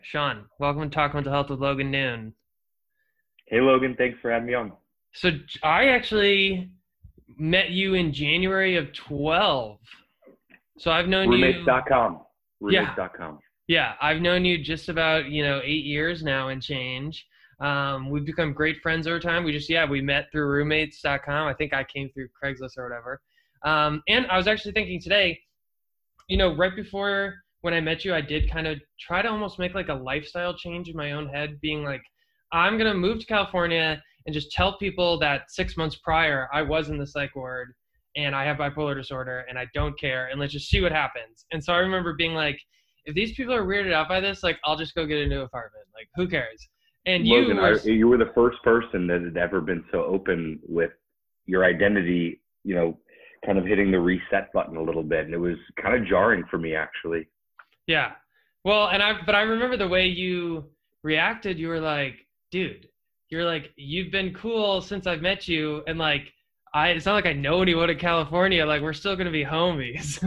Sean, welcome to Talk Mental Health with Logan Noon. Hey Logan, thanks for having me on. So I actually met you in January of 12. So I've known you, Roommates.com. yeah, Roommates.com. yeah, I've known you just about, 8 years now and change. We've become great friends over time. We met through roommates.com. I think I came through Craigslist or whatever. And I was actually thinking today, right before when I met you, I did kind of try to almost make like a lifestyle change in my own head, being like, I'm gonna move to California and just tell people that 6 months prior I was in the psych ward and I have bipolar disorder and I don't care and let's just see what happens. And so I remember being like, if these people are weirded out by this, like I'll just go get a new apartment. Like who cares? And you Logan, were you were the first person that had ever been so open with your identity, kind of hitting the reset button a little bit. And it was kind of jarring for me, actually. yeah. Well, but I remember the way you reacted. You were like, dude, you're like, you've been cool since I've met you, and like, it's not like I know anyone in California. Like, we're still gonna be homies.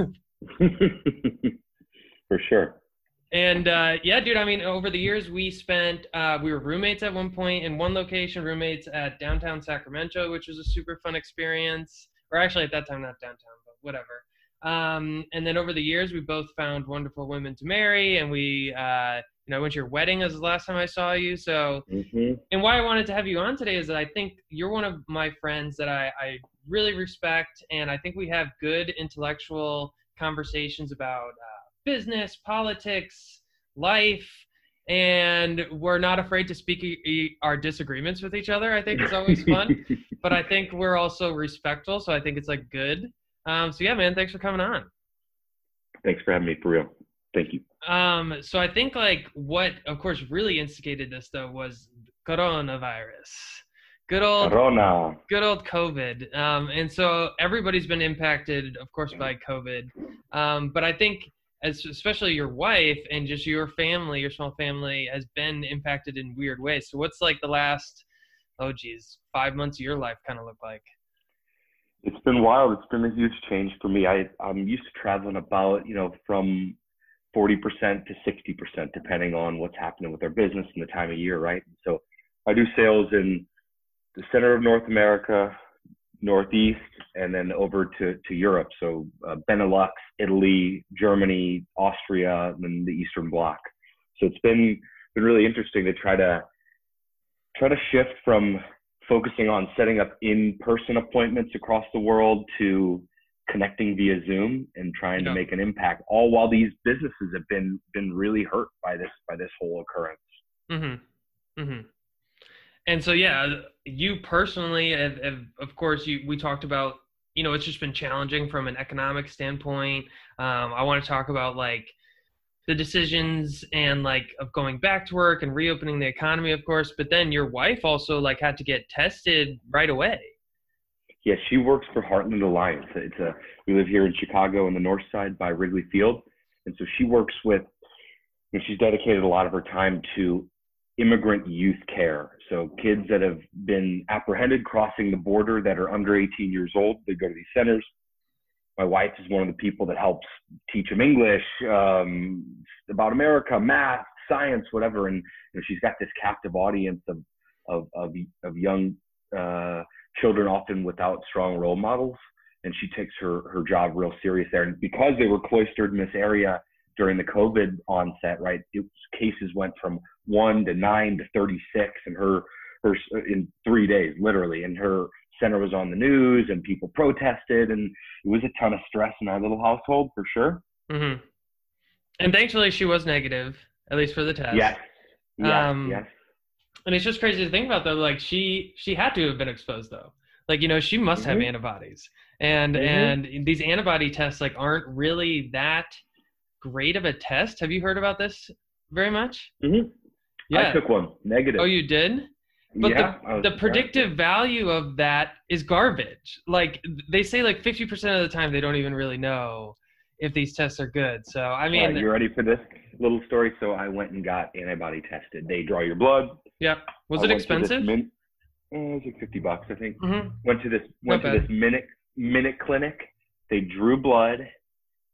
For sure. And yeah, dude. I mean, over the years, we were roommates at one point in one location, roommates at downtown Sacramento, which was a super fun experience. Or actually, at that time, not downtown, but whatever. And then over the years, we both found wonderful women to marry, and I went to your wedding as the last time I saw you. So, Hmm. and why I wanted to have you on today is that I think you're one of my friends that I really respect, and I think we have good intellectual conversations about business, politics, life, and we're not afraid to speak our disagreements with each other. I think is always fun, but I think we're also respectful, so I think it's like good. So yeah, man, thanks for coming on. Thanks for having me, for real. Thank you. So I think like what, of course, really instigated this though was coronavirus. Good old, Corona. good old COVID. And so everybody's been impacted, of course, by COVID. But I think especially your wife and just your family, your small family has been impacted in weird ways. So what's like the last, oh geez, 5 months of your life kind of look like? It's been wild. It's been a huge change for me. I'm used to traveling about, from 40% to 60%, depending on what's happening with our business and the time of year, right? So I do sales in the center of North America, Northeast, and then over to Europe. So Benelux, Italy, Germany, Austria, and then the Eastern Bloc. So it's been really interesting to try to shift from focusing on setting up in-person appointments across the world to connecting via Zoom and trying to Yeah. make an impact, all while these businesses have been really hurt by this whole occurrence. Mm-hmm. Mm-hmm. And so, yeah, you personally, of course, we talked about, it's just been challenging from an economic standpoint. I want to talk about like the decisions and like of going back to work and reopening the economy, of course. But then your wife also like had to get tested right away. Yeah, she works for Heartland Alliance. We live here in Chicago on the north side by Wrigley Field, and so she works with, and she's dedicated a lot of her time to immigrant youth care. So kids that have been apprehended crossing the border that are under 18 years old, they go to these centers. My wife is one of the people that helps teach them English, about America, math, science, whatever. And she's got this captive audience of young children, often without strong role models. And she takes her job real serious there. And because they were cloistered in this area during the COVID onset, right, cases went from 1 to 9 to 36, and her in 3 days, literally. And her center was on the news, and people protested, and it was a ton of stress in our little household for sure. Hmm. And thankfully, she was negative, at least for the test. Yes, yes, Um, yes. and it's just crazy to think about though. Like she had to have been exposed though. Like she must have Mhm, antibodies, and mhm, these antibody tests like aren't really that great of a test. Have you heard about this very much? mhm. I Yeah. took one Oh, negative. you did? But Yeah, I was the surprised. Yeah. predictive value of that is garbage. Like they say like 50% of the time they don't even really know if these tests are good. So I All right, mean, you ready for this little story? So I went and got antibody tested. They draw your blood. yeah. Was I it went to this expensive? it was like $50, I think. Mm-hmm. Went to this Not went to this bad. minute clinic. They drew blood.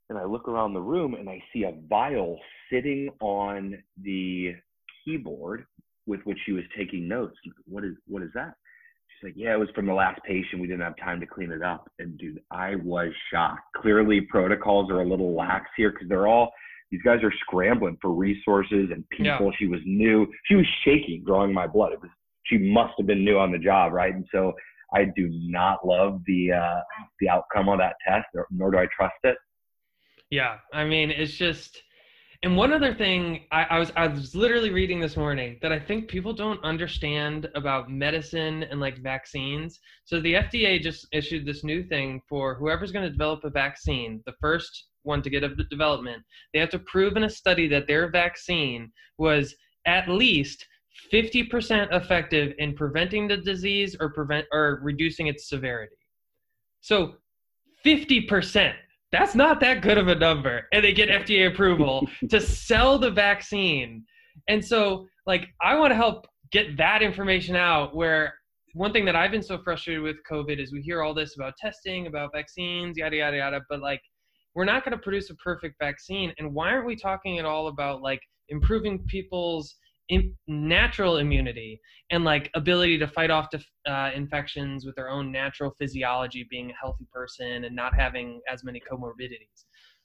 And I look around the room and I see a vial sitting on the keyboard with which she was taking notes. What is that? She's like, yeah, it was from the last patient. We didn't have time to clean it up. And dude, I was shocked. Clearly protocols are a little lax here because these guys are scrambling for resources and people. Yeah. She was new. She was shaking, drawing my blood. She must have been new on the job, right? And so I do not love the outcome of that test, nor do I trust it. Yeah, I mean, it's just, and one other thing I was literally reading this morning that I think people don't understand about medicine and like vaccines. So the FDA just issued this new thing for whoever's going to develop a vaccine, the first one to get a development, they have to prove in a study that their vaccine was at least 50% effective in preventing the disease or reducing its severity. So 50%. That's not that good of a number. And they get FDA approval to sell the vaccine. And so, like, I want to help get that information out, where one thing that I've been so frustrated with COVID is we hear all this about testing, about vaccines, yada, yada, yada. But, like, we're not going to produce a perfect vaccine. And why aren't we talking at all about, like, improving people's natural immunity and like ability to fight off infections with their own natural physiology, being a healthy person and not having as many comorbidities?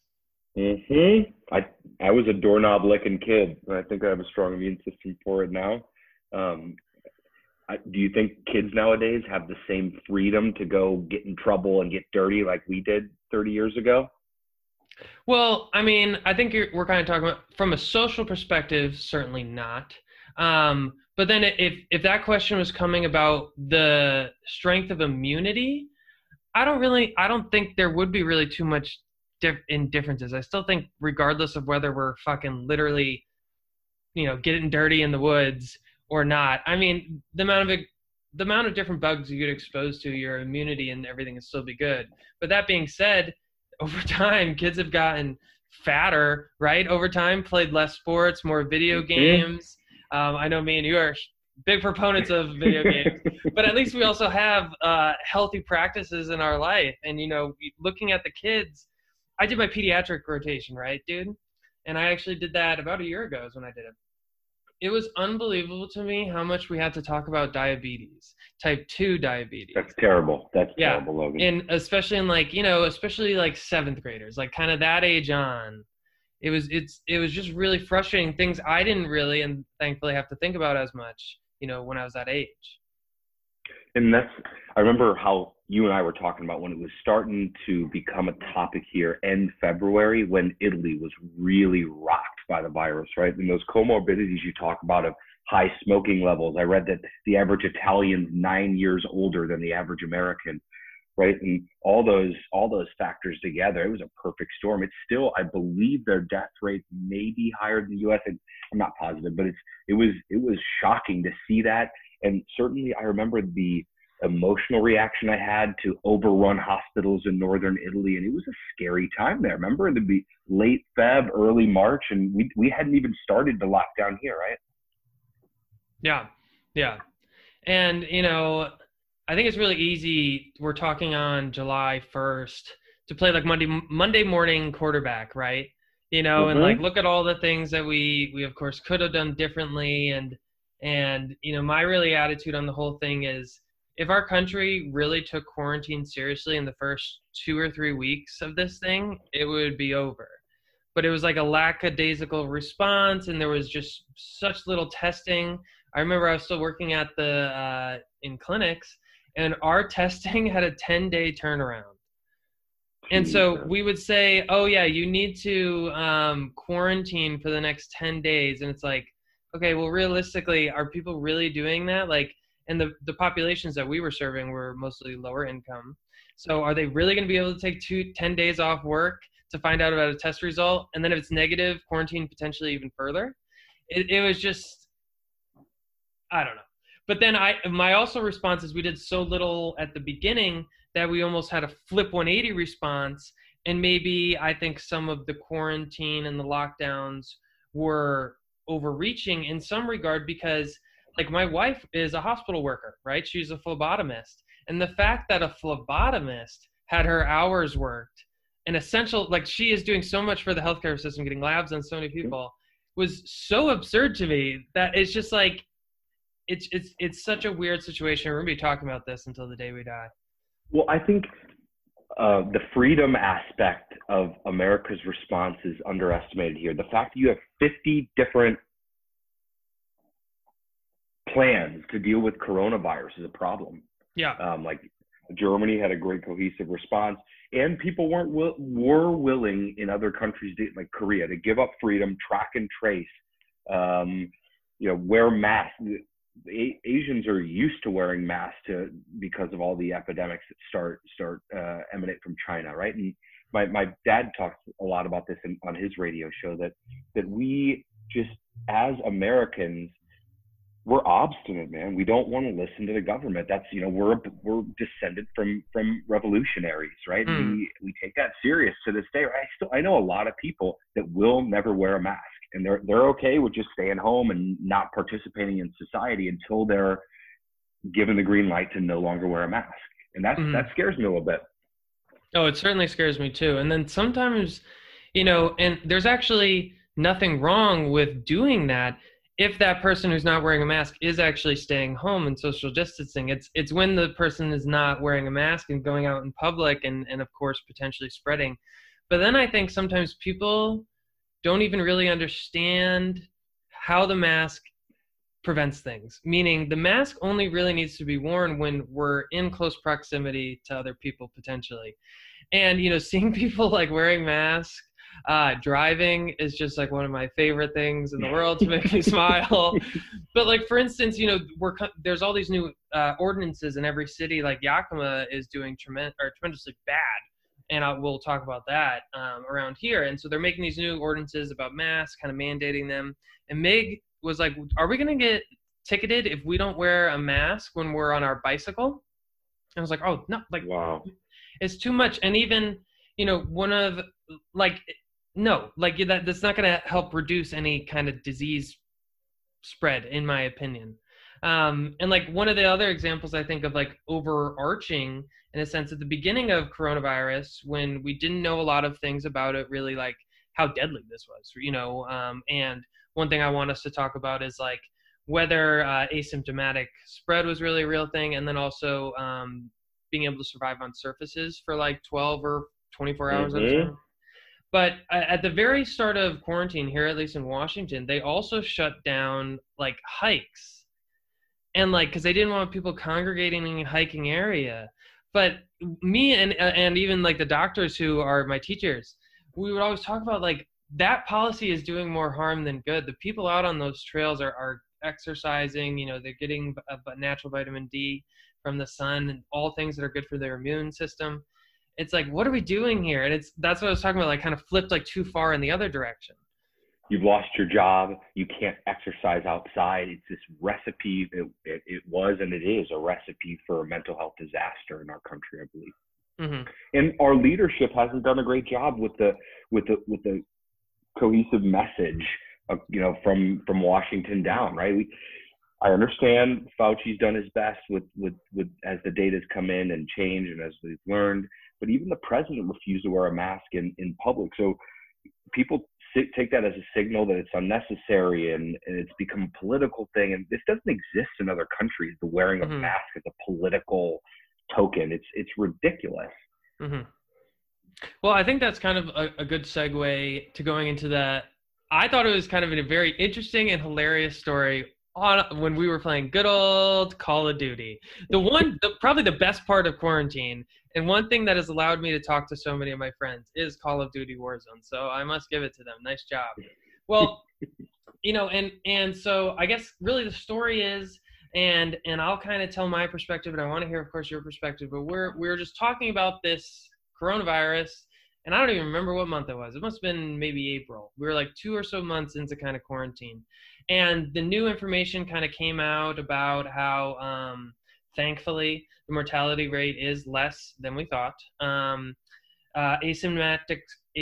I was a doorknob licking kid, and I think I have a strong immune system for it now. Do you think kids nowadays have the same freedom to go get in trouble and get dirty like we did 30 years ago? Well, I mean, I think we're kind of talking about from a social perspective, certainly not. But then if that question was coming about the strength of immunity, I don't think there would be really too much differences. I still think regardless of whether we're fucking literally, getting dirty in the woods or not, I mean, the amount of different bugs you get exposed to, your immunity and everything will still be good. But that being said, over time, kids have gotten fatter, right? Over time, played less sports, more video games. I know me and you are big proponents of video games, but at least we also have healthy practices in our life. And, looking at the kids, I did my pediatric rotation, right, dude? And I actually did that about a year ago is when I did it. It was unbelievable to me how much we had to talk about diabetes, type 2 diabetes. That's terrible. That's terrible, Logan. And especially in especially like seventh graders, like kind of that age on. It was just really frustrating, things I didn't really and thankfully have to think about as much, when I was that age. And I remember how you and I were talking about when it was starting to become a topic here in February, when Italy was really rocked by the virus, right? And those comorbidities you talk about of high smoking levels. I read that the average Italian's 9 years older than the average American, right? And all those factors together, it was a perfect storm. It's still, I believe their death rate may be higher than the US. I'm not positive, but it was shocking to see that. And certainly I remember the emotional reaction I had to overrun hospitals in northern Italy, and it was a scary time there. Remember, it'd be late Feb, early March, and we hadn't even started to lock down here, right? Yeah. And, I think it's really easy. We're talking on July 1st to play like Monday morning quarterback, right? And like look at all the things that we of course could have done differently. And my really attitude on the whole thing is, if our country really took quarantine seriously in the first 2 or 3 weeks of this thing, it would be over. But it was like a lackadaisical response, and there was just such little testing. I remember I was still working at in clinics, and our testing had a 10-day turnaround. And so we would say, oh yeah, you need to quarantine for the next 10 days. And it's like, okay, well, realistically, are people really doing that? Like, and the populations that we were serving were mostly lower income. So are they really going to be able to take 10 days off work to find out about a test result? And then if it's negative, quarantine potentially even further? It was just, I don't know. But then my also response is we did so little at the beginning that we almost had a flip 180 response. And maybe I think some of the quarantine and the lockdowns were overreaching in some regard, because like my wife is a hospital worker, right? She's a phlebotomist. And the fact that a phlebotomist had her hours worked an essential, like she is doing so much for the healthcare system, getting labs on so many people, was so absurd to me that it's just like, it's such a weird situation. We're gonna be talking about this until the day we die. Well, I think the freedom aspect of America's response is underestimated here. The fact that you have 50 different plans to deal with coronavirus is a problem. Yeah. Like Germany had a great cohesive response, and people were willing in other countries, like Korea, to give up freedom, track and trace, wear masks. Asians are used to wearing masks because of all the epidemics that start emanate from China, right? And my dad talks a lot about this on his radio show, that we just, as Americans, we're obstinate, man. We don't want to listen to the government. That's, we're descended from revolutionaries, right? We take that serious to this day. Right? I know a lot of people that will never wear a mask, and they're okay with just staying home and not participating in society until they're given the green light to no longer wear a mask. And that scares me a little bit. Oh, it certainly scares me too. And then sometimes, and there's actually nothing wrong with doing that if that person who's not wearing a mask is actually staying home and social distancing. It's when the person is not wearing a mask and going out in public and of course potentially spreading. But then I think sometimes people don't even really understand how the mask prevents things. Meaning the mask only really needs to be worn when we're in close proximity to other people potentially. And, seeing people like wearing masks, driving is just like one of my favorite things in the world to make me smile. But like, for instance, there's all these new ordinances in every city. Like Yakima is doing tremendously bad. And we'll talk about that around here. And so they're making these new ordinances about masks, kind of mandating them. And Meg was like, are we going to get ticketed if we don't wear a mask when we're on our bicycle? And I was like, oh, no, like, wow, it's too much. And even, that's not going to help reduce any kind of disease spread, in my opinion. And like one of the other examples I think of like overarching in a sense at the beginning of coronavirus, when we didn't know a lot of things about it, really like how deadly this was, and one thing I want us to talk about is like whether asymptomatic spread was really a real thing. And then also being able to survive on surfaces for like 12 or 24 hours at a time. But at the very start of quarantine here, at least in Washington, they also shut down like hikes, and like because they didn't want people congregating in a hiking area. But me and even like the doctors who are my teachers, we would always talk about like that policy is doing more harm than good. The people out on those trails are exercising. They're getting a natural vitamin D from the sun and all things that are good for their immune system. It's like, what are we doing here? And that's what I was talking about, like kind of flipped like too far in the other direction. You've lost your job. You can't exercise outside. It's this recipe. It was and it is a recipe for a mental health disaster in our country, I believe. Mm-hmm. And our leadership hasn't done a great job with the cohesive message, from Washington down, right? I understand Fauci's done his best with as the data's come in and changed and as we've learned, but even the president refused to wear a mask in public. So people take that as a signal that it's unnecessary and it's become a political thing. And this doesn't exist in other countries, the wearing of a mask as a political token. It's ridiculous. Mm-hmm. Well, I think that's kind of a good segue to going into that. I thought it was kind of a very interesting and hilarious story when we were playing good old Call of Duty. Probably the best part of quarantine, and one thing that has allowed me to talk to so many of my friends is Call of Duty Warzone. So I must give it to them. Nice job. Well, and so I guess really the story is, and I'll kind of tell my perspective, and I want to hear, of course, your perspective, but we're just talking about this coronavirus, and I don't even remember what month it was. It must have been maybe April. We were like 2 or so months into kind of quarantine. And the new information kind of came out about how, thankfully, the mortality rate is less than we thought. Asymptomatic,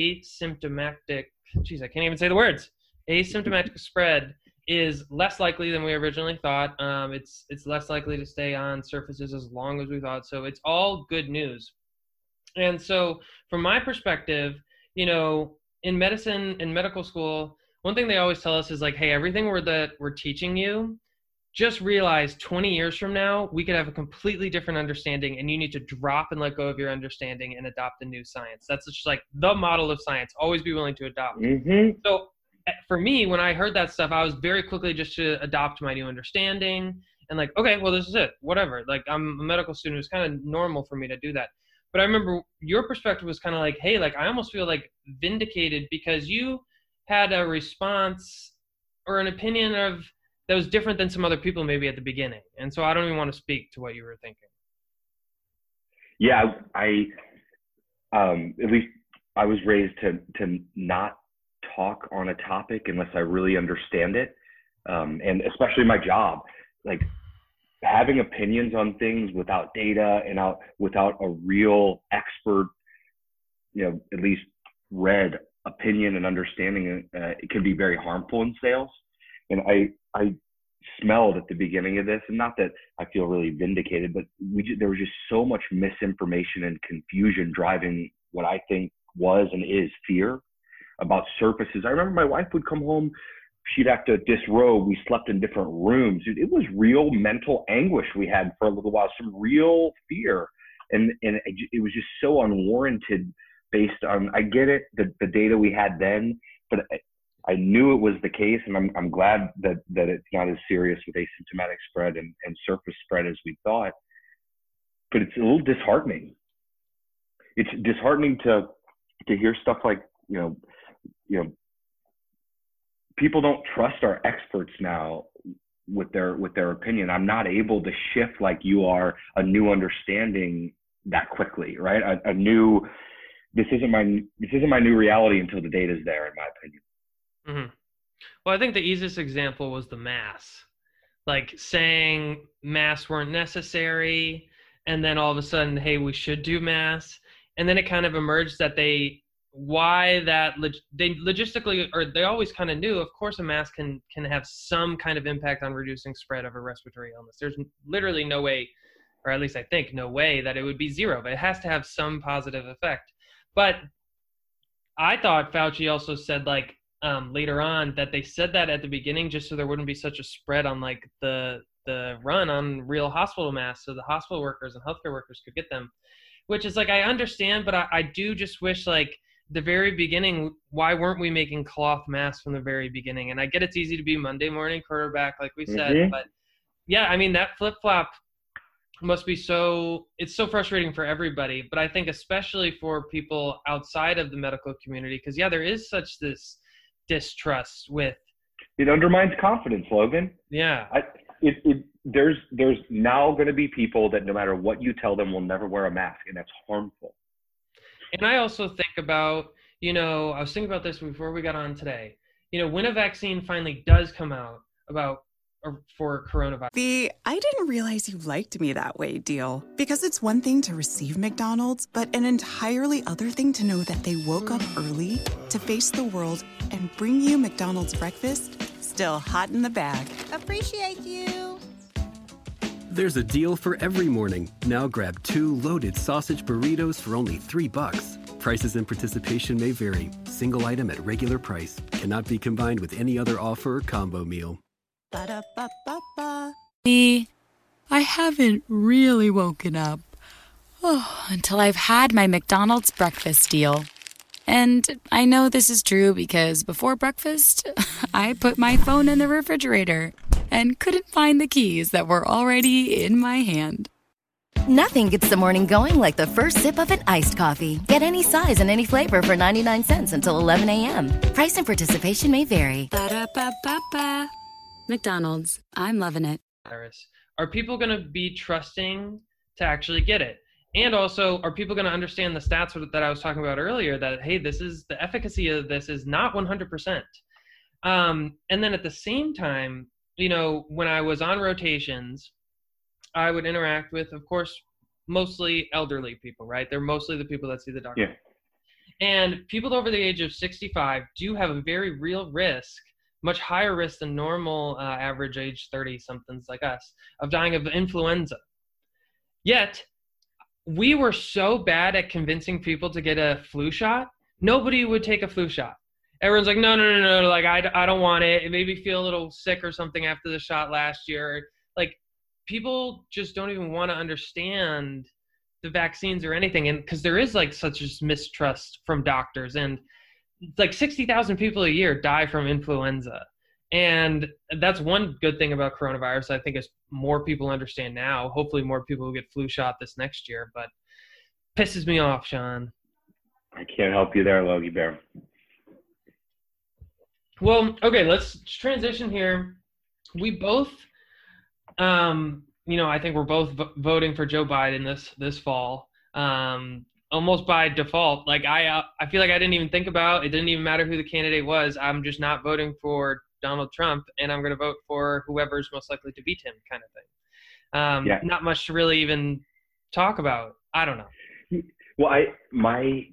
geez, I can't even say the words. Asymptomatic spread is less likely than we originally thought. It's less likely to stay on surfaces as long as we thought. So it's all good news. And so from my perspective, in medicine, in medical school, one thing they always tell us is like, hey, everything we're teaching you, just realize 20 years from now, we could have a completely different understanding, and you need to drop and let go of your understanding and adopt a new science. That's just like the model of science. Always be willing to adopt. Mm-hmm. So for me, when I heard that stuff, I was very quickly just to adopt my new understanding and like, okay, well, this is it, whatever. Like, I'm a medical student. It's kind of normal for me to do that. But I remember your perspective was kind of like, hey, like, I almost feel like vindicated because you had a response or an opinion of that was different than some other people maybe at the beginning. And so I don't even want to speak to what you were thinking. Yeah, I at least I was raised to not talk on a topic unless I really understand it. And especially my job, like having opinions on things without data and without a real expert, at least read opinion and understanding, it can be very harmful in sales. And I smelled at the beginning of this, and not that I feel really vindicated, but there was just so much misinformation and confusion driving what I think was and is fear about surfaces. I remember my wife would come home, she'd have to disrobe. We slept in different rooms. It was real mental anguish we had for a little while, some real fear. And it was just so unwarranted based on, I get it, the data we had then, but I knew it was the case, and I'm glad that it's not as serious with asymptomatic spread and surface spread as we thought. But it's a little disheartening. It's disheartening to hear stuff like, people don't trust our experts now with their opinion. I'm not able to shift like you are a new understanding that quickly, right? This isn't my new reality until the data's there, in my opinion. Mm-hmm. Well, I think the easiest example was the masks, like saying masks weren't necessary, and then all of a sudden, hey, we should do masks, and then it kind of emerged that they logistically, or they always kind of knew, of course, a mask can have some kind of impact on reducing spread of a respiratory illness. There's literally no way, or at least I think no way, that it would be zero, but it has to have some positive effect. But I thought Fauci also said later on that they said that at the beginning just so there wouldn't be such a spread on like the run on real hospital masks, so the hospital workers and healthcare workers could get them, which is like, I understand, but I do just wish, like, the very beginning, why weren't we making cloth masks from the very beginning? And I get it's easy to be Monday morning quarterback, like we said, but yeah, I mean, that flip-flop must be it's so frustrating for everybody, but I think especially for people outside of the medical community, because yeah, there is such this distrust with. It undermines confidence, Logan. Yeah. There's now going to be people that no matter what you tell them will never wear a mask, and that's harmful. And I also think about, I was thinking about this before we got on today, when a vaccine finally does come out for coronavirus. I didn't realize you liked me that way deal. Because it's one thing to receive McDonald's, but an entirely other thing to know that they woke up early to face the world and bring you McDonald's breakfast still hot in the bag. Appreciate you. There's a deal for every morning. Now grab 2 loaded sausage burritos for only $3. Prices and participation may vary. Single item at regular price. Cannot be combined with any other offer or combo meal. Ba-da-ba-ba-ba. I haven't really woken up until I've had my McDonald's breakfast deal. And I know this is true because before breakfast, I put my phone in the refrigerator and couldn't find the keys that were already in my hand. Nothing gets the morning going like the first sip of an iced coffee. Get any size and any flavor for 99 cents until 11 a.m. Price and participation may vary. Ba-da-ba-ba-ba. McDonald's. I'm loving it. Are people going to be trusting to actually get it? And also, are people going to understand the stats that I was talking about earlier that, hey, the efficacy of this is not 100%. And then at the same time, when I was on rotations, I would interact with, of course, mostly elderly people, right? They're mostly the people that see the doctor. Yeah. And people over the age of 65 do have a very real risk, much higher risk than normal average age 30-somethings like us, of dying of influenza. Yet, we were so bad at convincing people to get a flu shot. Nobody would take a flu shot. Everyone's like, no. Like, I don't want it. It made me feel a little sick or something after the shot last year. Like, people just don't even want to understand the vaccines or anything. And because there is like such a mistrust from doctors, and like 60,000 people a year die from influenza. And that's one good thing about coronavirus. I think is more people understand now. Hopefully more people will get flu shot this next year, but pisses me off, Sean. I can't help you there, Logie Bear. Well, okay, let's transition here. We both, I think we're both voting for Joe Biden this fall, almost by default. Like I feel like I didn't even think about it. Didn't even matter who the candidate was. I'm just not voting for Donald Trump, and I'm going to vote for whoever's most likely to beat him, kind of thing. Not much to really even talk about. I don't know. Well, my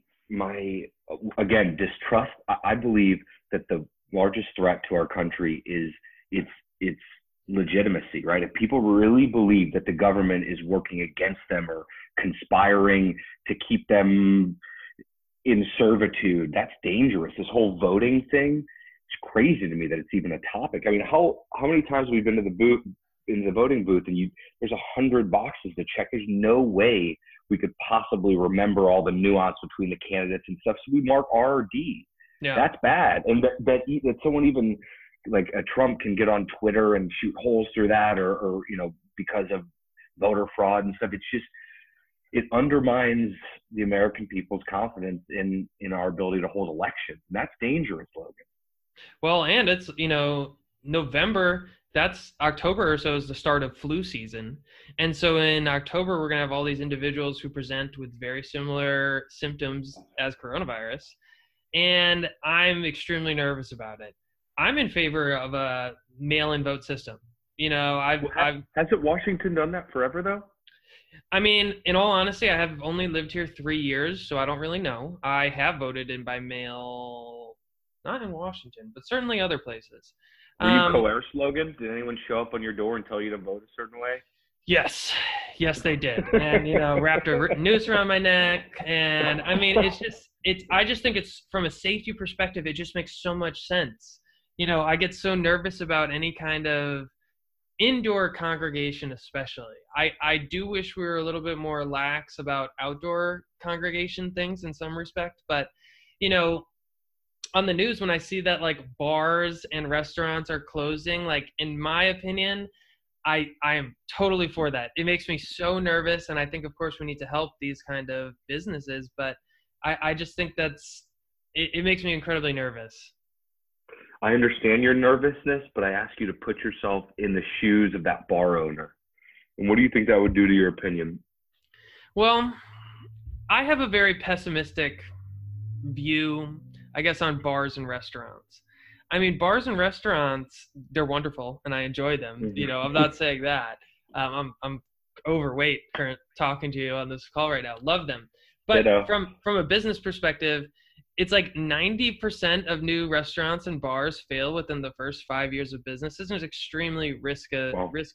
again, distrust. I believe that the largest threat to our country is its legitimacy, right? If people really believe that the government is working against them or conspiring to keep them in servitude, that's dangerous. This whole voting thing, it's crazy to me that it's even a topic. I mean, how many times have we been to the voting booth and there's 100 boxes to check. There's no way we could possibly remember all the nuance between the candidates and stuff. So we mark R or D. Yeah. That's bad. And that someone even like a Trump can get on Twitter and shoot holes through that or because of voter fraud and stuff. It's just, it undermines the American people's confidence in our ability to hold elections. And that's dangerous, Logan. Well, and it's, November, that's October or so is the start of flu season. And so in October, we're going to have all these individuals who present with very similar symptoms as coronavirus. And I'm extremely nervous about it. I'm in favor of a mail-in vote system. Hasn't Washington done that forever, though? I mean, in all honesty, I have only lived here 3 years, so I don't really know. I have voted in by mail, not in Washington, but certainly other places. Were you coerced, Logan? Did anyone show up on your door and tell you to vote a certain way? Yes, they did. And, wrapped a noose around my neck. And I mean, I just think it's from a safety perspective, it just makes so much sense. I get so nervous about any kind of indoor congregation, especially. I do wish we were a little bit more lax about outdoor congregation things in some respect. But, on the news, when I see that like bars and restaurants are closing, like in my opinion, I am totally for that. It makes me so nervous. And I think, of course, we need to help these kind of businesses. But I just think it makes me incredibly nervous. I understand your nervousness, but I ask you to put yourself in the shoes of that bar owner. And what do you think that would do to your opinion? Well, I have a very pessimistic view, I guess, on bars and restaurants. I mean, bars and restaurants, they're wonderful and I enjoy them. Mm-hmm. I'm not saying that. I'm overweight talking to you on this call right now. Love them. But from a business perspective, it's like 90% of new restaurants and bars fail within the first 5 years of business. This is an extremely risky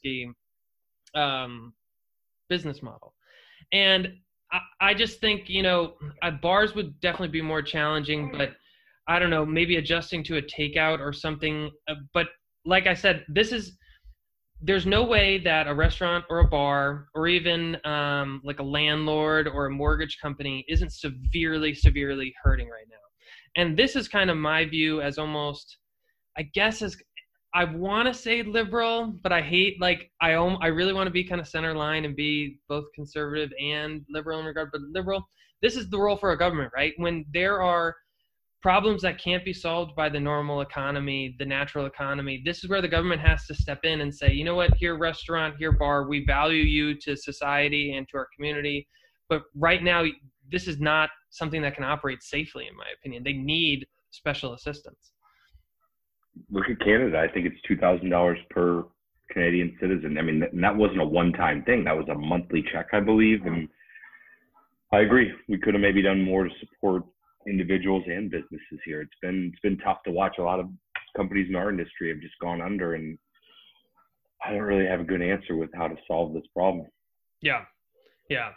business model. And I just think, bars would definitely be more challenging, but I don't know, maybe adjusting to a takeout or something. But like I said, there's no way that a restaurant or a bar or even like a landlord or a mortgage company isn't severely hurting right now. And this is kind of my view as almost, I guess, as I want to say liberal, but I hate, like, I really want to be kind of center line and be both conservative and liberal in regard, but liberal. This is the role for a government, right? When there are problems that can't be solved by the normal economy, the natural economy, this is where the government has to step in and say, you know what, here restaurant, here bar, we value you to society and to our community. But right now, this is not something that can operate safely, in my opinion. They need special assistance. Look at Canada. I think it's $2,000 per Canadian citizen. I mean, that wasn't a one-time thing. That was a monthly check, I believe. And I agree. We could have maybe done more to support individuals and businesses here. It's been tough to watch. A lot of companies in our industry have just gone under, and I don't really have a good answer with how to solve this problem. Yeah.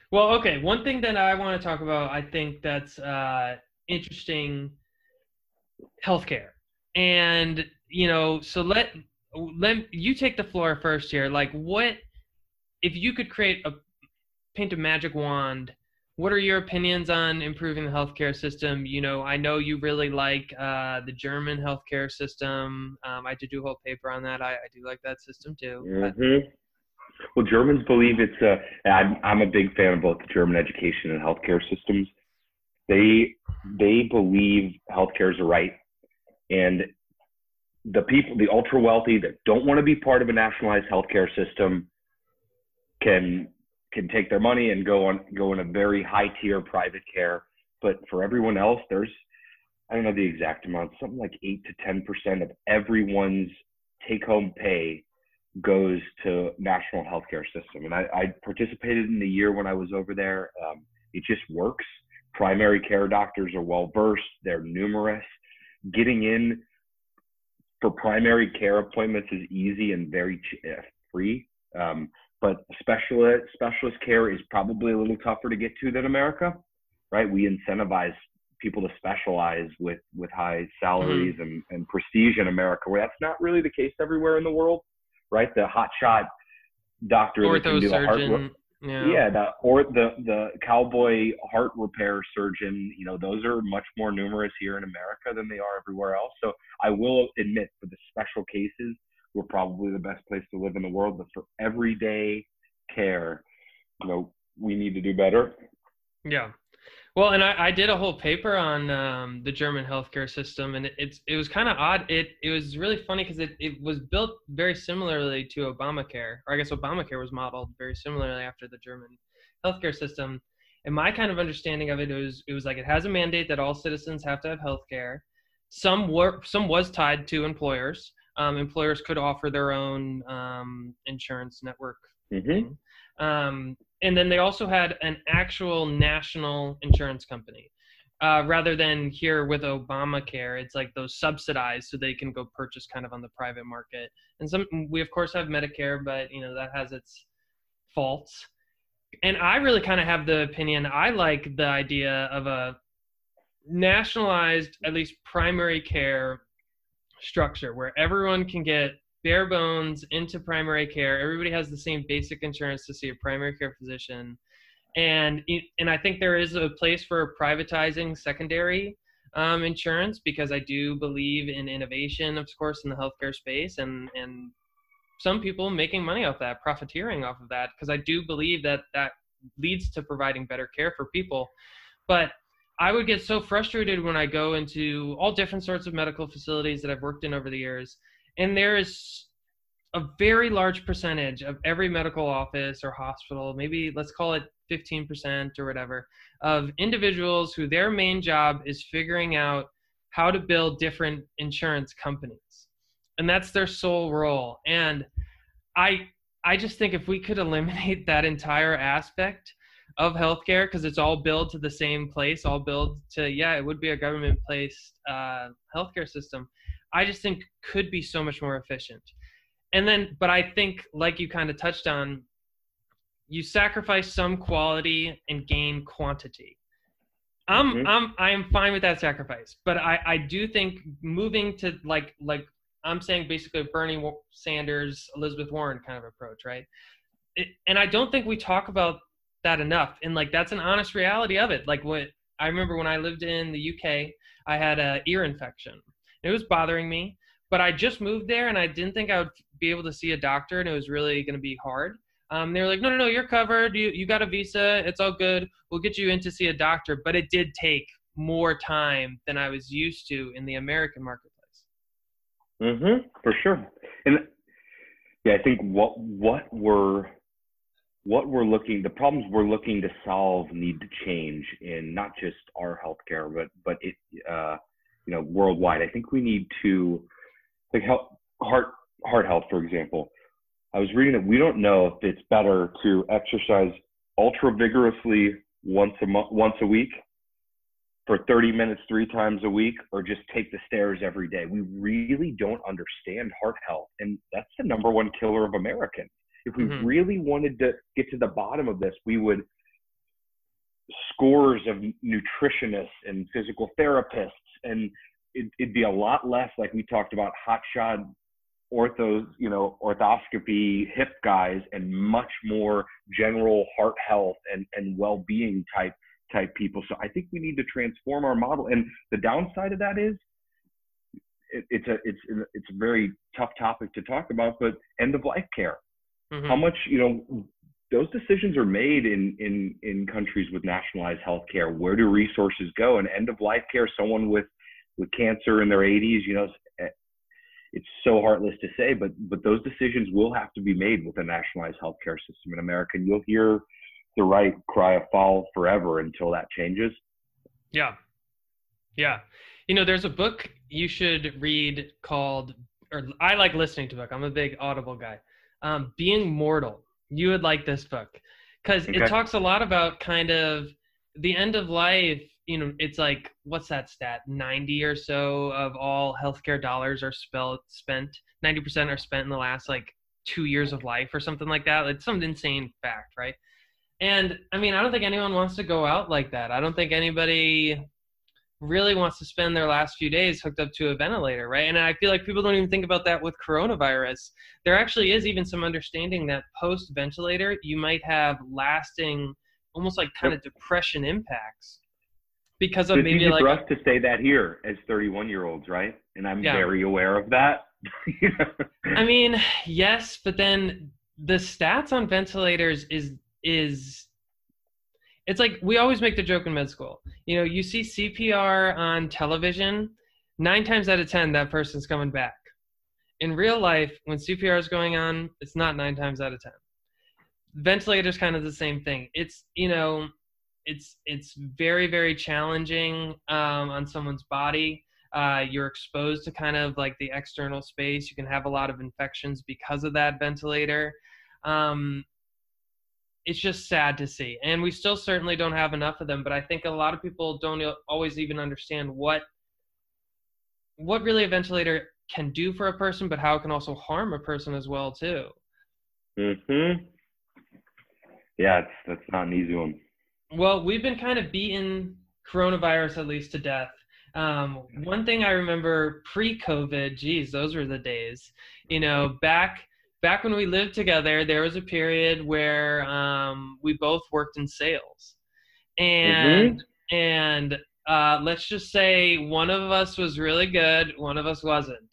Well, okay. One thing that I want to talk about, I think that's interesting, healthcare. And, so let you take the floor first here. Like, what if you could paint a magic wand? What are your opinions on improving the healthcare system? I know you really like the German healthcare system. I did do a whole paper on that. I do like that system too. Mm-hmm. Well, Germans believe I'm a big fan of both the German education and healthcare systems. They believe healthcare is a right, and the people, the ultra wealthy that don't want to be part of a nationalized healthcare system, can take their money and go in a very high tier private care. But for everyone else, there's, I don't know the exact amount, something like 8 to 10% of everyone's take home pay goes to national healthcare system. And I participated in the year when I was over there. It just works. Primary care doctors are well versed. They're numerous. Getting in for primary care appointments is easy and very free. But specialist care is probably a little tougher to get to than America, right? We incentivize people to specialize with high salaries and prestige in America, where that's not really the case everywhere in the world, right? The hotshot doctor that can do surgeon, the cowboy heart repair surgeon, those are much more numerous here in America than they are everywhere else. So I will admit, for the special cases, we're probably the best place to live in the world. But for everyday care, we need to do better. Yeah. Well, and I did a whole paper on the German healthcare system, and it was kind of odd. It was really funny because it was built very similarly to Obamacare, or I guess Obamacare was modeled very similarly after the German healthcare system. And my kind of understanding of it was like it has a mandate that all citizens have to have healthcare. Some was tied to employers. Employers could offer their own insurance network thing. And then they also had an actual national insurance company. Rather than here with Obamacare, it's like those subsidized so they can go purchase kind of on the private market. And we of course have Medicare, but that has its faults. And I really kind of have the opinion, I like the idea of a nationalized, at least primary care structure where everyone can get bare bones into primary care. Everybody has the same basic insurance to see a primary care physician. And I think there is a place for privatizing secondary insurance, because I do believe in innovation, of course, in the healthcare space, and some people making money off that, profiteering off of that, because I do believe that leads to providing better care for people. But I would get so frustrated when I go into all different sorts of medical facilities that I've worked in over the years, and there is a very large percentage of every medical office or hospital, maybe let's call it 15% or whatever, of individuals who their main job is figuring out how to build different insurance companies. And that's their sole role. And I just think if we could eliminate that entire aspect of healthcare, because it's all billed to the same place, all billed to, it would be a government-placed healthcare system, I just think could be so much more efficient. And then, but I think, like you kind of touched on, you sacrifice some quality and gain quantity. I am fine with that sacrifice, but I do think moving to like I'm saying, basically a Bernie Sanders, Elizabeth Warren kind of approach, right? And I don't think we talk about that enough. And like, that's an honest reality of it. Like, what I remember when I lived in the UK, I had an ear infection. It was bothering me, but I just moved there and I didn't think I would be able to see a doctor, and it was really going to be hard. They were like, no, you're covered. You got a visa. It's all good. We'll get you in to see a doctor. But it did take more time than I was used to in the American marketplace. For sure. And I think what we're looking, the problems we're looking to solve need to change in not just our healthcare, but it, worldwide. I think we need to, like, heart health, for example. I was reading that we don't know if it's better to exercise ultra vigorously once a week for 30 minutes 3 times a week, or just take the stairs every day. We really don't understand heart health, and that's the number one killer of Americans. If we really wanted to get to the bottom of this, we would scores of nutritionists and physical therapists, and it'd be a lot less like we talked about hotshot orthoscopy hip guys, and much more general heart health and well-being type people. So I think we need to transform our model. And the downside of that is it's a very tough topic to talk about, but end of life care. Mm-hmm. How much, those decisions are made in countries with nationalized health care. Where do resources go? And end of life care, someone with cancer in their 80s, it's so heartless to say, but those decisions will have to be made with a nationalized healthcare system in America. And you'll hear the right cry of foul forever until that changes. Yeah. Yeah. There's a book you should read called, or I like listening to book. I'm a big Audible guy. Being Mortal. You would like this book because it talks a lot about kind of the end of life. It's like, what's that stat? 90 or so of all healthcare dollars are spent. 90% are spent in the last 2 years of life or something like that. It's some insane fact, right? And I don't think anyone wants to go out like that. I don't think anybody really wants to spend their last few days hooked up to a ventilator, right? And I feel like people don't even think about that with coronavirus. There actually is even some understanding that post-ventilator, you might have lasting, almost kind of depression impacts. Because of it's maybe easy for us to say that here as 31-year-olds, right? And I'm very aware of that. Yes, but then the stats on ventilators is it's like we always make the joke in med school. You see CPR on television, 9 times out of 10 that person's coming back. In real life, when CPR is going on, it's not 9 times out of 10. Ventilator's kind of the same thing. It's it's very, very challenging on someone's body. You're exposed to kind of the external space. You can have a lot of infections because of that ventilator. It's just sad to see. And we still certainly don't have enough of them, but I think a lot of people don't always even understand what really a ventilator can do for a person, but how it can also harm a person as well too. Mm-hmm. Yeah, that's not an easy one. Well, we've been kind of beating coronavirus at least to death. One thing I remember pre-COVID, geez, those were the days. Back when we lived together, there was a period where we both worked in sales. And let's just say one of us was really good, one of us wasn't.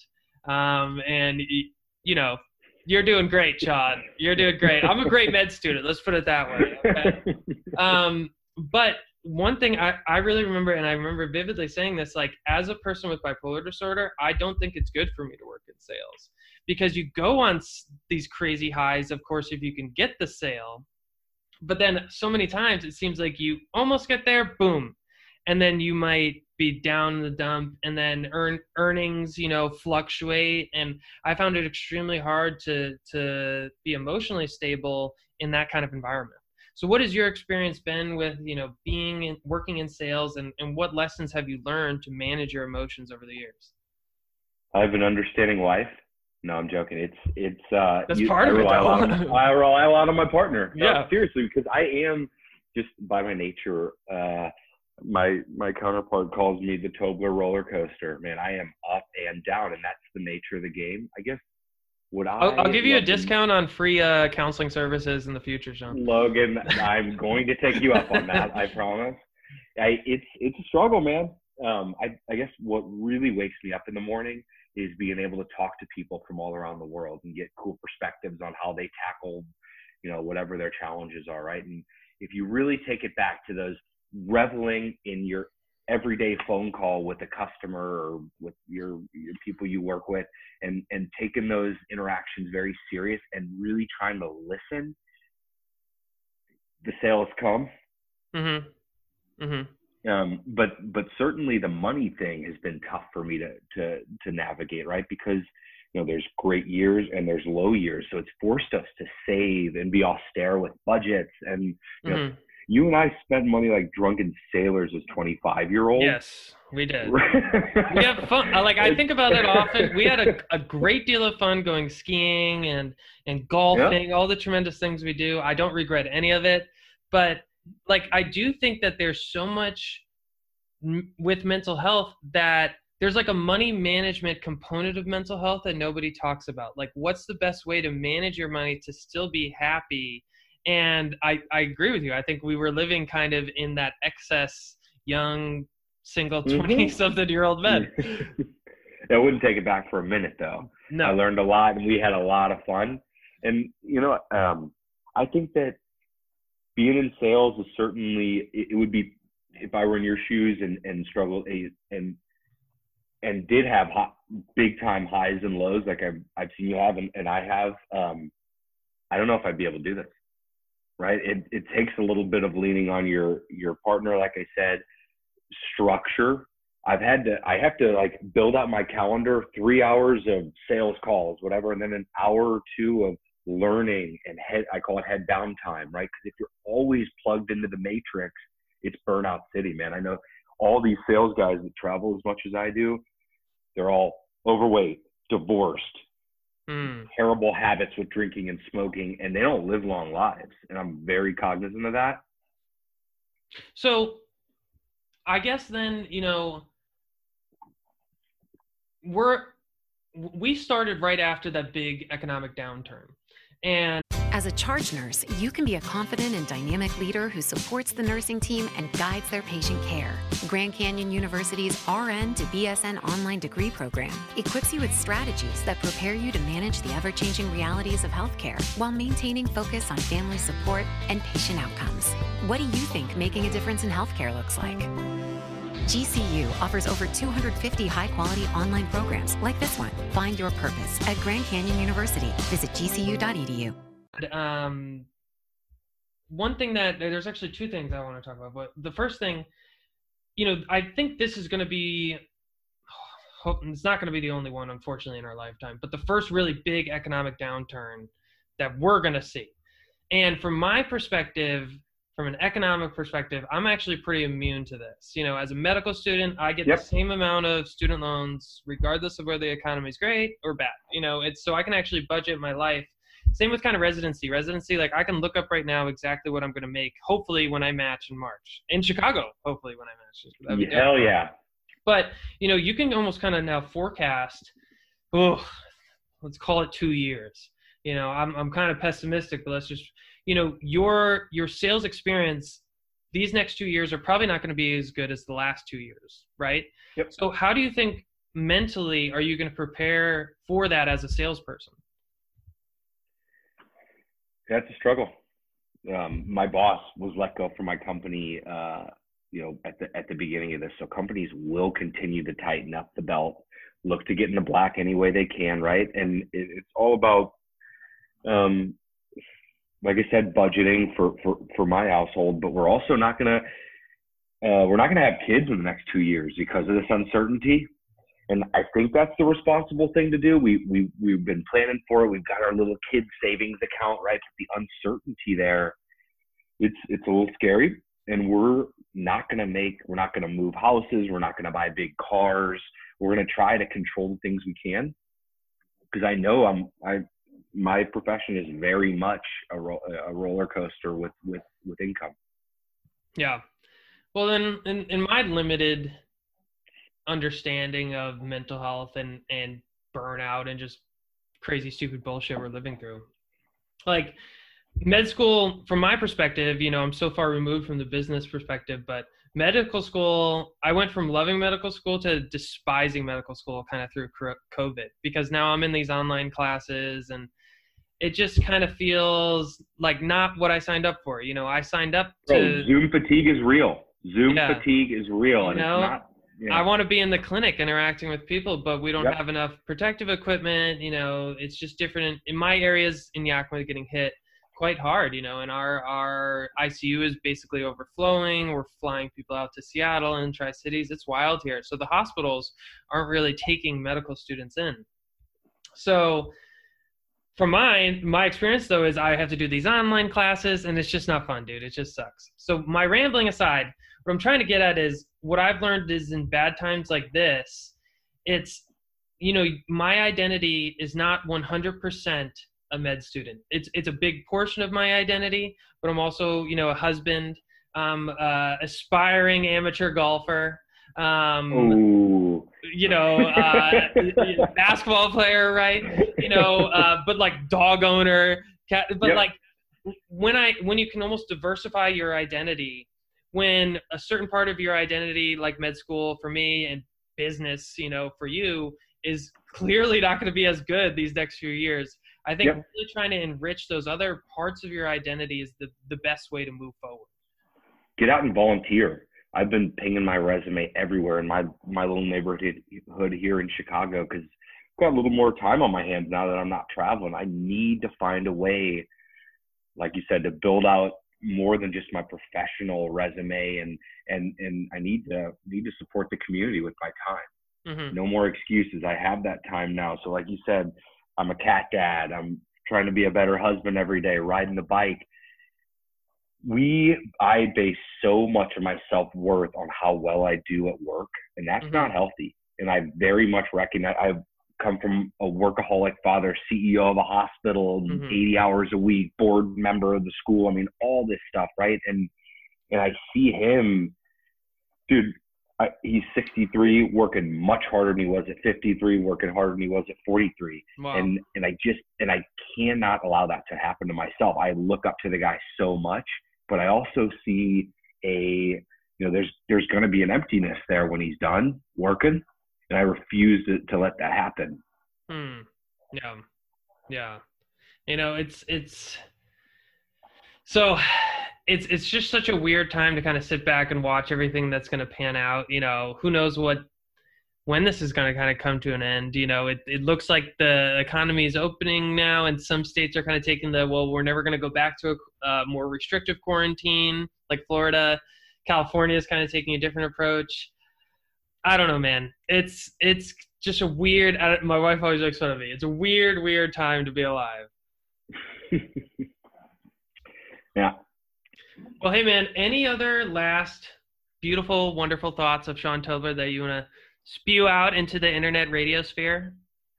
You're doing great, Chad. You're doing great. I'm a great med student. Let's put it that way. Okay? But one thing I really remember, and I remember vividly saying this, as a person with bipolar disorder, I don't think it's good for me to work in sales because you go on these crazy highs, of course, if you can get the sale. But then so many times it seems like you almost get there, boom. And then you might be down in the dump, and then earnings, fluctuate. And I found it extremely hard to be emotionally stable in that kind of environment. So what has your experience been with, working in sales, and what lessons have you learned to manage your emotions over the years? I have an understanding wife. No, I'm joking. It's that's part of it. I rely a lot on my partner. Yeah. No, seriously, because I am just by my nature, my counterpart calls me the Tobler roller coaster. Man, I am up and down, and that's the nature of the game. I guess I'll give you a discount on free counseling services in the future, Sean. Logan, I'm going to take you up on that. I promise. It's a struggle, man. I guess what really wakes me up in the morning is being able to talk to people from all around the world and get cool perspectives on how they tackled, whatever their challenges are, right? And if you really take it back to those reveling in your everyday phone call with a customer or with your people you work with, and taking those interactions very serious and really trying to listen, the sales come. Mm-hmm. Mm-hmm. But certainly the money thing has been tough for me to navigate, right? Because there's great years and there's low years, so it's forced us to save and be austere with budgets. And you and I spent money like drunken sailors as 25-year-olds. Yes, we did. We have fun. I think about it often. We had a great deal of fun going skiing and golfing, all the tremendous things we do. I don't regret any of it, but like, I do think that there's so much with mental health that there's like a money management component of mental health that nobody talks about. Like, what's the best way to manage your money to still be happy? And I agree with you. I think we were living kind of in that excess young single 20-something-year-old men. I wouldn't take it back for a minute, though. No. I learned a lot, and we had a lot of fun. And, I think that being in sales is certainly, it would be, if I were in your shoes and struggled and did have big time highs and lows like I've seen you have and I have, I don't know if I'd be able to do this, right? It takes a little bit of leaning on your partner, like I said, structure. I have to like build out my calendar, 3 hours of sales calls, whatever, and then an hour or two of learning and I call it head down time, right? Because if you're always plugged into the matrix, it's burnout city, man. I know all these sales guys that travel as much as I do, they're all overweight, divorced, terrible habits with drinking and smoking, and they don't live long lives. And I'm very cognizant of that. So I guess then, we started right after that big economic downturn. And as a charge nurse, you can be a confident and dynamic leader who supports the nursing team and guides their patient care. Grand Canyon University's RN to BSN online degree program equips you with strategies that prepare you to manage the ever-changing realities of healthcare while maintaining focus on family support and patient outcomes. What do you think making a difference in healthcare looks like? GCU offers over 250 high-quality online programs like this one. Find your purpose at Grand Canyon University. Visit gcu.edu. One thing there's actually two things I want to talk about. But the first thing, I think this is going to be, it's not going to be the only one, unfortunately, in our lifetime, but the first really big economic downturn that we're going to see. And from my perspective, from an economic perspective, I'm actually pretty immune to this. As a medical student, I get the same amount of student loans, regardless of whether the economy is great or bad. It's so I can actually budget my life. Same with kind of residency. Like I can look up right now exactly what I'm going to make, hopefully when I match in March. In Chicago, hopefully when I match. Hell yeah. But, you can almost kind of now forecast, let's call it 2 years. I'm kind of pessimistic, but let's just, your sales experience, these next 2 years are probably not going to be as good as the last 2 years, right? Yep. So how do you think mentally are you going to prepare for that as a salesperson? That's a struggle. My boss was let go from my company, at the beginning of this. So companies will continue to tighten up the belt, look to get in the black any way they can, right? And it's all about, like I said, budgeting for my household. But we're also not gonna have kids in the next 2 years because of this uncertainty. And I think that's the responsible thing to do. We've been planning for it. We've got our little kid savings account, right? But the uncertainty there, it's a little scary. And we're not going to move houses. We're not going to buy big cars. We're going to try to control the things we can. Because I know my profession is very much a roller coaster with income. Yeah. Well, then in my limited understanding of mental health and burnout and just crazy stupid bullshit we're living through, like med school, from my perspective, I'm so far removed from the business perspective, but medical school, I went from loving medical school to despising medical school kind of through COVID, because now I'm in these online classes and it just kind of feels like not what I signed up for. I signed up to Zoom fatigue is real. Fatigue is real. And it's not. Yeah. I want to be in the clinic interacting with people, but we don't have enough protective equipment. It's just different. In my areas in Yakima, getting hit quite hard, and our ICU is basically overflowing. We're flying people out to Seattle and Tri-Cities. It's wild here. So the hospitals aren't really taking medical students in. So from my experience, though, is I have to do these online classes, and it's just not fun, dude. It just sucks. So my rambling aside, what I'm trying to get at is what I've learned is in bad times like this, it's, my identity is not 100% a med student. It's a big portion of my identity, but I'm also, a husband. aspiring amateur golfer. Ooh. Basketball player, right? But like dog owner, cat. But Yep. like when you can almost diversify your identity, when a certain part of your identity, like med school for me and business, for you, is clearly not going to be as good these next few years. I think Yep. really trying to enrich those other parts of your identity is the best way to move forward. Get out and volunteer. I've been pinging my resume everywhere in my little neighborhood here in Chicago because I've got a little more time on my hands now that I'm not traveling. I need to find a way, like you said, to build out more than just my professional resume, and I need to support the community with my time. Mm-hmm. No more excuses. I have that time now. So like you said, I'm a cat dad. I'm trying to be a better husband every day, riding the bike. I base so much of my self-worth on how well I do at work, and that's not healthy. And I very much recognize I've come from a workaholic father, CEO of a hospital, 80 hours a week, board member of the school. I mean, all this stuff, right? And I see him, dude, he's 63, working much harder than he was at 53, working harder than he was at 43. Wow. And I cannot allow that to happen to myself. I look up to the guy so much, but I also see there's going to be an emptiness there when he's done working, and I refuse to let that happen. Yeah. It's just such a weird time to kind of sit back and watch everything that's going to pan out. Who knows when this is going to kind of come to an end. It looks like the economy is opening now, and some states are kind of taking we're never going to go back to a more restrictive quarantine, like Florida. California is kind of taking a different approach. I don't know, man. It's just a weird, my wife always makes fun of me. It's a weird time to be alive. Yeah. Well, hey, man, any other last beautiful, wonderful thoughts of Sean Tobler that you want to spew out into the internet radio sphere?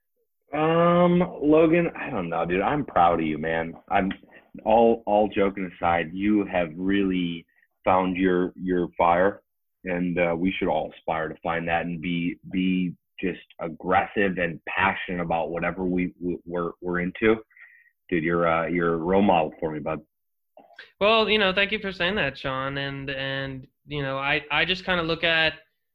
Logan, I don't know, dude. I'm proud of you, man. I'm all joking aside, you have really found your fire, and we should all aspire to find that and be just aggressive and passionate about whatever we're into. Dude, you're a role model for me, bud. Well, thank you for saying that, Sean. And I just kind of look at,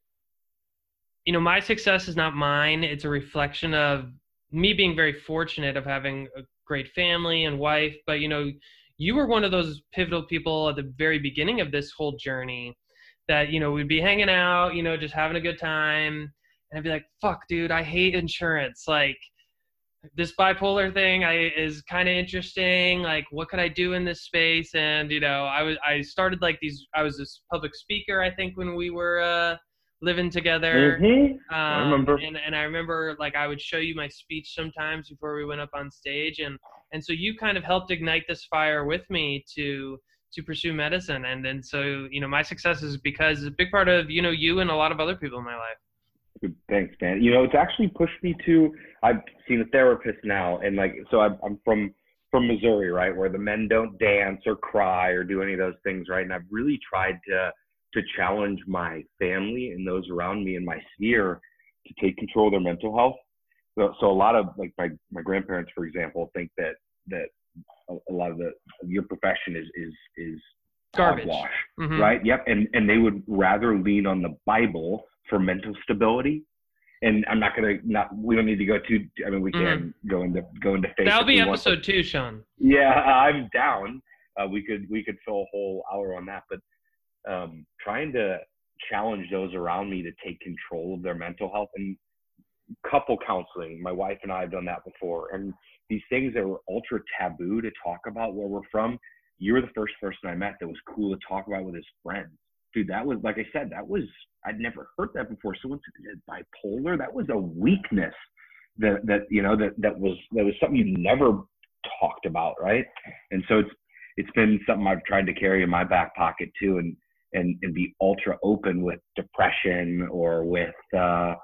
my success is not mine. It's a reflection of me being very fortunate of having a great family and wife. But, you were one of those pivotal people at the very beginning of this whole journey that, we'd be hanging out, just having a good time. And I'd be like, fuck, dude, I hate insurance. Like, this bipolar thing is kind of interesting. Like, what could I do in this space? And, I started I was this public speaker, I think, when we were living together. I remember. And I remember, I would show you my speech sometimes before we went up on stage. And so you kind of helped ignite this fire with me to pursue medicine. And so, my success is because it's a big part of, you and a lot of other people in my life. Thanks, man. It's actually pushed me to, I've seen a therapist now, and so I'm from Missouri, right, where the men don't dance or cry or do any of those things, right? And I've really tried to challenge my family and those around me in my sphere to take control of their mental health. So a lot of my grandparents, for example, think that a lot of your profession is garbage, hogwash, right? Yep, and they would rather lean on the Bible for mental stability. And I'm not gonna we don't need to go too. I mean, we can go into faith. That'll be episode 2, Sean. Yeah, I'm down. We could fill a whole hour on that, but trying to challenge those around me to take control of their mental health and couple counseling. My wife and I have done that before, and these things that were ultra taboo to talk about where we're from. You were the first person I met that was cool to talk about with his friends. Dude, that was, like I said, I'd never heard that before. So what's bipolar? That was a weakness that was something you never talked about, right? And so it's been something I've tried to carry in my back pocket too, and be ultra open with depression or with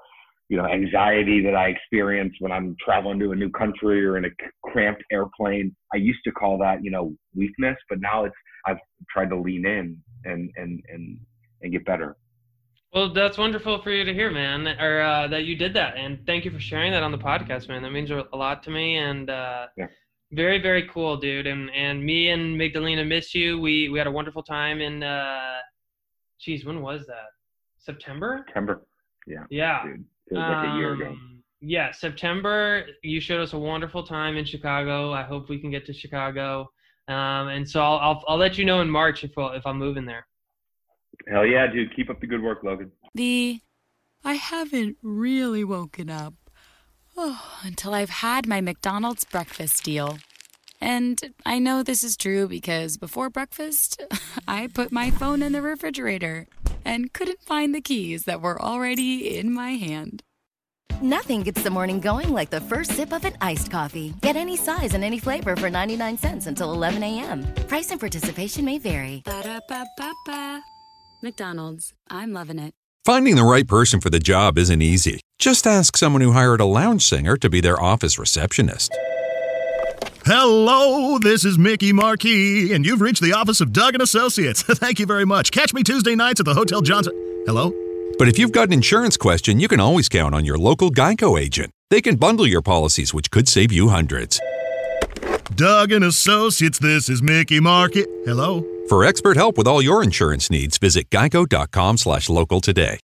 anxiety that I experience when I'm traveling to a new country or in a cramped airplane. I used to call that, weakness, but now I've tried to lean in and get better. Well, that's wonderful for you to hear, man, or that you did that. And thank you for sharing that on the podcast, man. That means a lot to me. And very, very cool, dude. And me and Magdalena miss you. We had a wonderful time in, when was that? September? Yeah. Yeah. Dude, it was like a year ago. Yeah, September. You showed us a wonderful time in Chicago. I hope we can get to Chicago. And so I'll let you know in March if I'm moving there. Hell yeah, dude. Keep up the good work, Logan. I haven't really woken up until I've had my McDonald's breakfast deal. And I know this is true because before breakfast, I put my phone in the refrigerator and couldn't find the keys that were already in my hand. Nothing gets the morning going like the first sip of an iced coffee. Get any size and any flavor for 99 cents until 11 a.m. Price and participation may vary. Ba-da-ba-ba-ba. McDonald's. I'm loving it. Finding the right person for the job isn't easy. Just ask someone who hired a lounge singer to be their office receptionist. Hello, this is Mickey Marquis, and you've reached the office of Doug & Associates. Thank you very much. Catch me Tuesday nights at the Hotel Johnson. Hello? But if you've got an insurance question, you can always count on your local Geico agent. They can bundle your policies, which could save you hundreds. Doug & Associates, this is Mickey Marquis. Hello? For expert help with all your insurance needs, visit geico.com/local today.